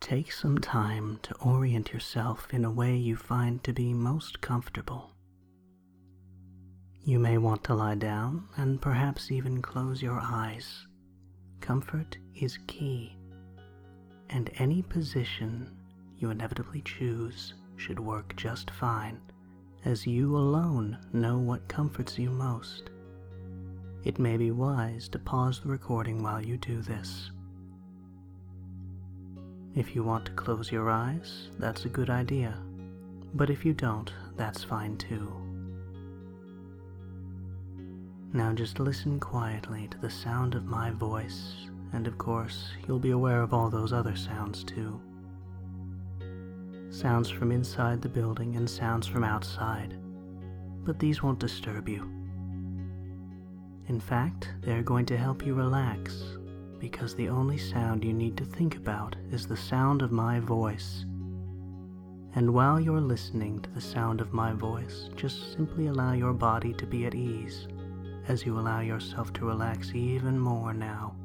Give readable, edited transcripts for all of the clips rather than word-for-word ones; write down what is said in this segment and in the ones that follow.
Take some time to orient yourself in a way you find to be most comfortable. You may want to lie down and perhaps even close your eyes. Comfort is key, and any position you inevitably choose should work just fine, as you alone know what comforts you most. It may be wise to pause the recording while you do this. If you want to close your eyes, that's a good idea, but if you don't, that's fine too. Now just listen quietly to the sound of my voice, and of course, you'll be aware of all those other sounds too. Sounds from inside the building and sounds from outside, but these won't disturb you. In fact, they're going to help you relax, because the only sound you need to think about is the sound of my voice. And while you're listening to the sound of my voice, just simply allow your body to be at ease as you allow yourself to relax even more now.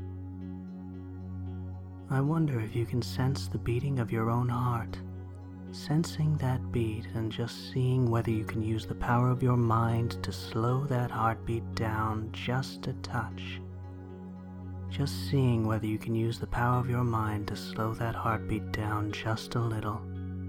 I wonder if you can sense the beating of your own heart, sensing that beat and just seeing whether you can use the power of your mind to slow that heartbeat down just a touch. Just seeing whether you can use the power of your mind to slow that heartbeat down just a little.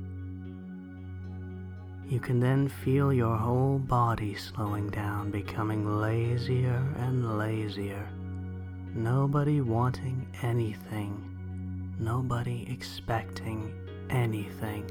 You can then feel your whole body slowing down, becoming lazier and lazier. Nobody wanting anything. Nobody expecting anything.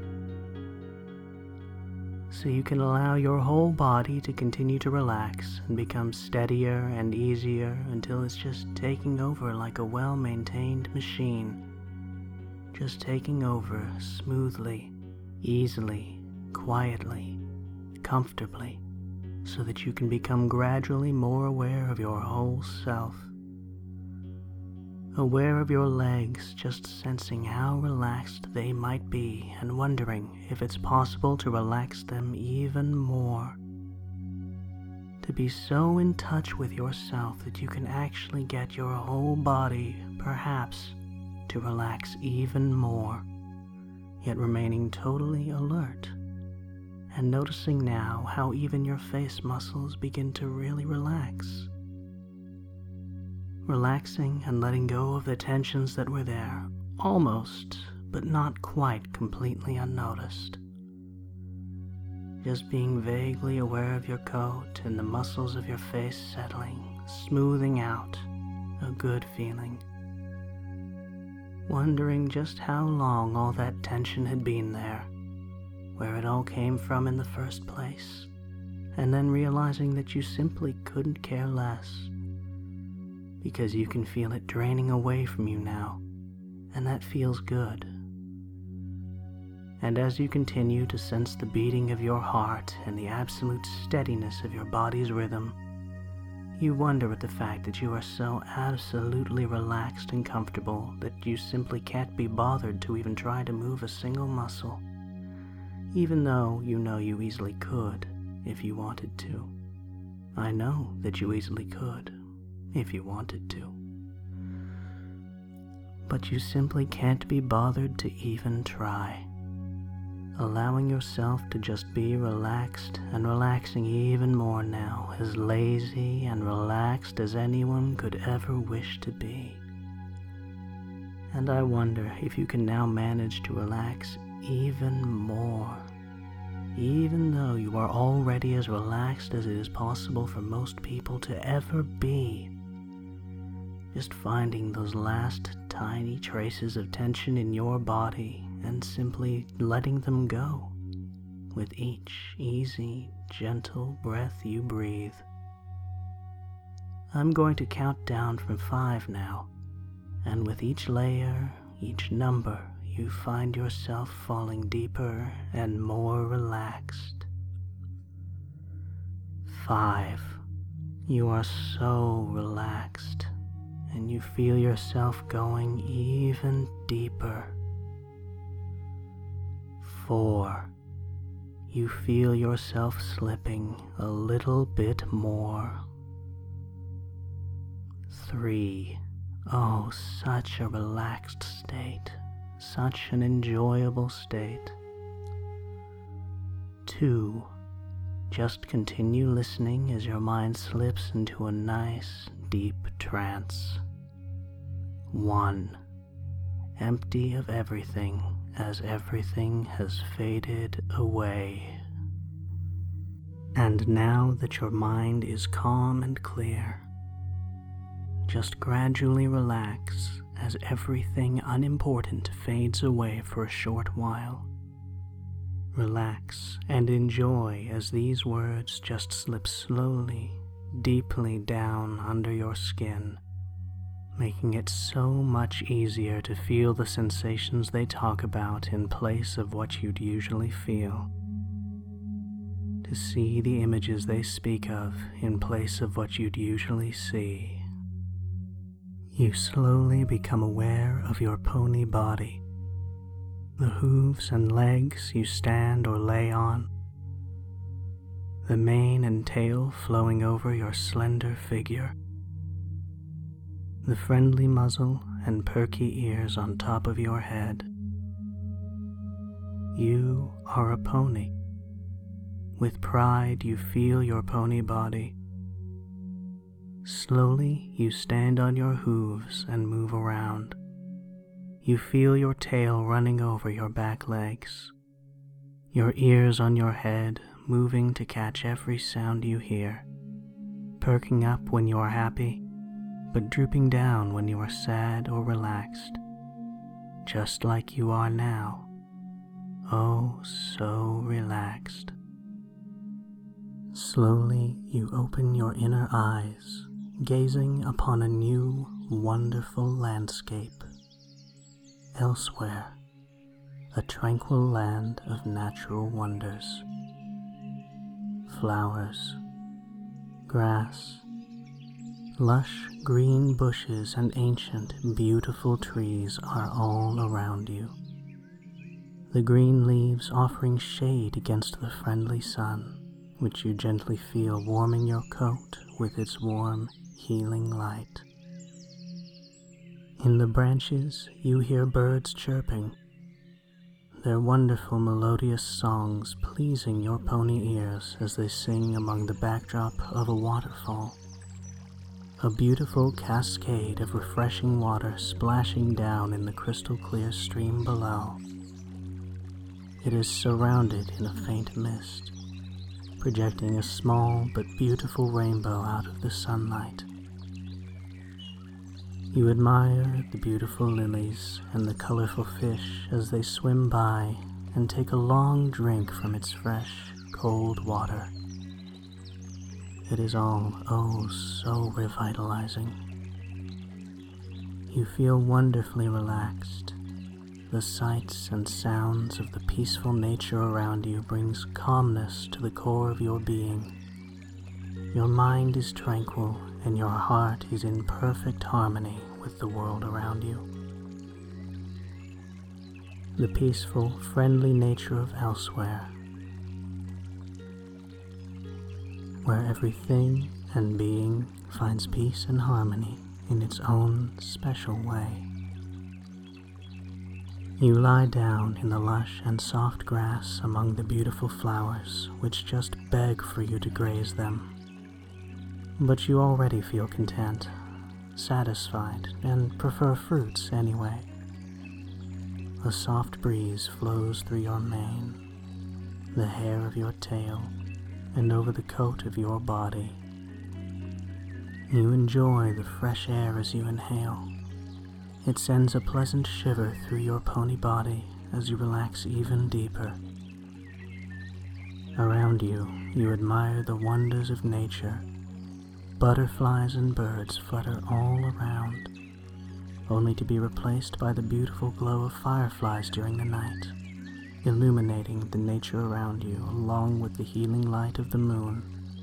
So you can allow your whole body to continue to relax and become steadier and easier until it's just taking over like a well-maintained machine. Just taking over smoothly, easily, quietly, comfortably, so that you can become gradually more aware of your whole self. Aware of your legs, just sensing how relaxed they might be and wondering if it's possible to relax them even more. To be so in touch with yourself that you can actually get your whole body, perhaps, to relax even more, yet remaining totally alert, and noticing now how even your face muscles begin to really relax. Relaxing and letting go of the tensions that were there, almost, but not quite completely unnoticed. Just being vaguely aware of your coat and the muscles of your face settling, smoothing out, a good feeling. Wondering just how long all that tension had been there, where it all came from in the first place, and then realizing that you simply couldn't care less. Because you can feel it draining away from you now, and that feels good. And as you continue to sense the beating of your heart and the absolute steadiness of your body's rhythm, you wonder at the fact that you are so absolutely relaxed and comfortable that you simply can't be bothered to even try to move a single muscle, even though you know you easily could if you wanted to. I know that you easily could if you wanted to. But you simply can't be bothered to even try. Allowing yourself to just be relaxed and relaxing even more now, as lazy and relaxed as anyone could ever wish to be. And I wonder if you can now manage to relax even more, even though you are already as relaxed as it is possible for most people to ever be. Just finding those last tiny traces of tension in your body and simply letting them go with each easy, gentle breath you breathe. I'm going to count down from 5 now, and with each layer, each number, you find yourself falling deeper and more relaxed. 5. You are so relaxed, and you feel yourself going even deeper. 4. You feel yourself slipping a little bit more. 3. Oh, such a relaxed state, such an enjoyable state. 2. Just continue listening as your mind slips into a nice, deep trance. 1. Empty of everything as everything has faded away. And now that your mind is calm and clear, just gradually relax as everything unimportant fades away for a short while. Relax and enjoy as these words just slip slowly, deeply down under your skin, making it so much easier to feel the sensations they talk about in place of what you'd usually feel. To see the images they speak of in place of what you'd usually see. You slowly become aware of your pony body, the hooves and legs you stand or lay on, the mane and tail flowing over your slender figure, the friendly muzzle and perky ears on top of your head. You are a pony. With pride you feel your pony body. Slowly you stand on your hooves and move around. You feel your tail running over your back legs, your ears on your head moving to catch every sound you hear, perking up when you are happy, but drooping down when you are sad or relaxed, just like you are now, oh so relaxed. Slowly you open your inner eyes, gazing upon a new, wonderful landscape. Elsewhere, a tranquil land of natural wonders. Flowers, grass, lush green bushes and ancient, beautiful trees are all around you. The green leaves offering shade against the friendly sun, which you gently feel warming your coat with its warm, healing light. In the branches you hear birds chirping, their wonderful melodious songs pleasing your pony ears as they sing among the backdrop of a waterfall, a beautiful cascade of refreshing water splashing down in the crystal clear stream below. It is surrounded in a faint mist, projecting a small but beautiful rainbow out of the sunlight. You admire the beautiful lilies and the colorful fish as they swim by and take a long drink from its fresh, cold water. It is all, oh, so revitalizing. You feel wonderfully relaxed. The sights and sounds of the peaceful nature around you brings calmness to the core of your being. Your mind is tranquil and your heart is in perfect harmony with the world around you. The peaceful, friendly nature of Elsewhere, where everything and being finds peace and harmony in its own special way. You lie down in the lush and soft grass among the beautiful flowers which just beg for you to graze them. But you already feel content, satisfied, and prefer fruits anyway. A soft breeze flows through your mane, the hair of your tail, and over the coat of your body. You enjoy the fresh air as you inhale. It sends a pleasant shiver through your pony body as you relax even deeper. Around you, you admire the wonders of nature. Butterflies and birds flutter all around, only to be replaced by the beautiful glow of fireflies during the night, illuminating the nature around you along with the healing light of the moon.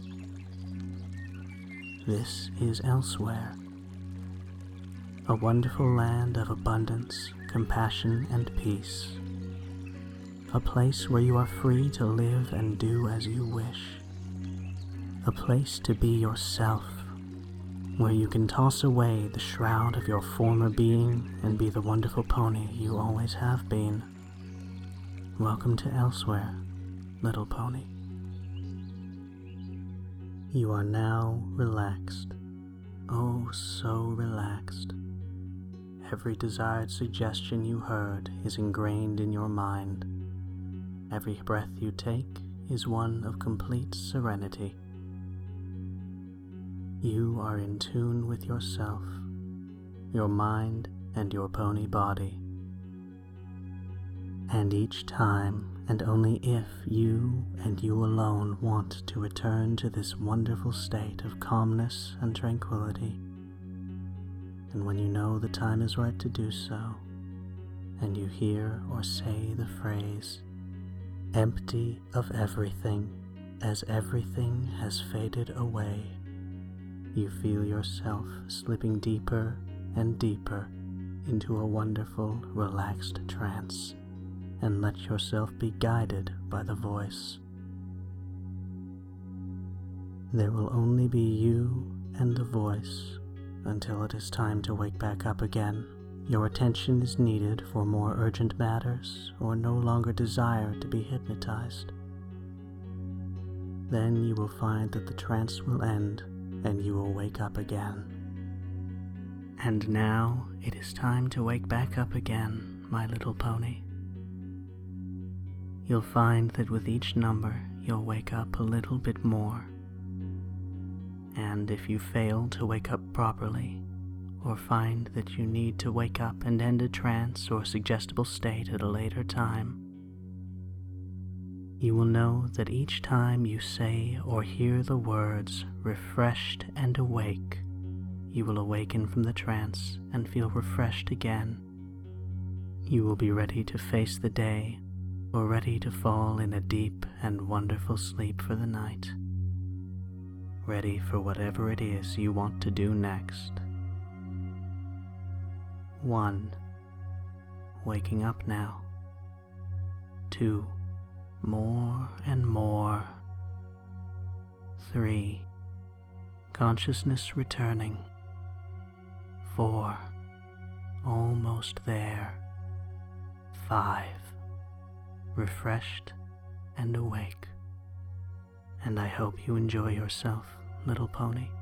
This is Elsewhere, a wonderful land of abundance, compassion, and peace, a place where you are free to live and do as you wish, a place to be yourself, where you can toss away the shroud of your former being and be the wonderful pony you always have been. Welcome to Elsewhere, little pony. You are now relaxed, oh so relaxed. Every desired suggestion you heard is ingrained in your mind. Every breath you take is one of complete serenity. You are in tune with yourself, your mind, and your pony body. And each time, and only if you and you alone want to return to this wonderful state of calmness and tranquility, and when you know the time is right to do so, and you hear or say the phrase, empty of everything, as everything has faded away, you feel yourself slipping deeper and deeper into a wonderful, relaxed trance, and let yourself be guided by the voice. There will only be you and the voice until it is time to wake back up again. Your attention is needed for more urgent matters or no longer desire to be hypnotized. Then you will find that the trance will end and you will wake up again. And now it is time to wake back up again, my little pony. You'll find that with each number you'll wake up a little bit more. And if you fail to wake up properly, or find that you need to wake up and end a trance or suggestible state at a later time, you will know that each time you say or hear the words refreshed and awake, you will awaken from the trance and feel refreshed again. You will be ready to face the day, or ready to fall in a deep and wonderful sleep for the night, ready for whatever it is you want to do next. 1. Waking up now. 2. More and more. 3. Consciousness returning. 4. Almost there. 5. Refreshed and awake. And I hope you enjoy yourself, little pony.